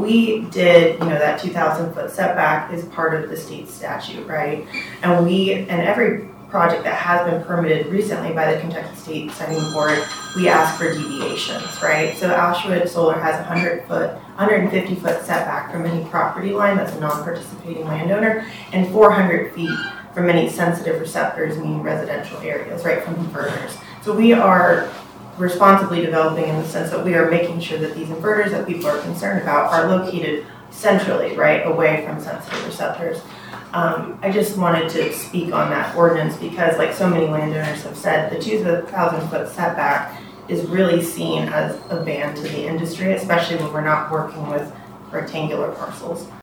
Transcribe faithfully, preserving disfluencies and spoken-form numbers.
we did, you know, that two thousand foot setback is part of the state statute, right? And we, and every project that has been permitted recently by the Kentucky State Siting Board, we ask for deviations, right? So Ashwood Solar has a one hundred foot, one hundred fifty foot setback from any property line that's a non-participating landowner, and four hundred feet from any sensitive receptors, meaning residential areas, right, from inverters. So we are responsibly developing in the sense that we are making sure that these inverters that people are concerned about are located centrally, right, away from sensitive receptors. Um, I just wanted to speak on that ordinance because, like so many landowners have said, the two thousand foot setback is really seen as a ban to the industry, especially when we're not working with rectangular parcels.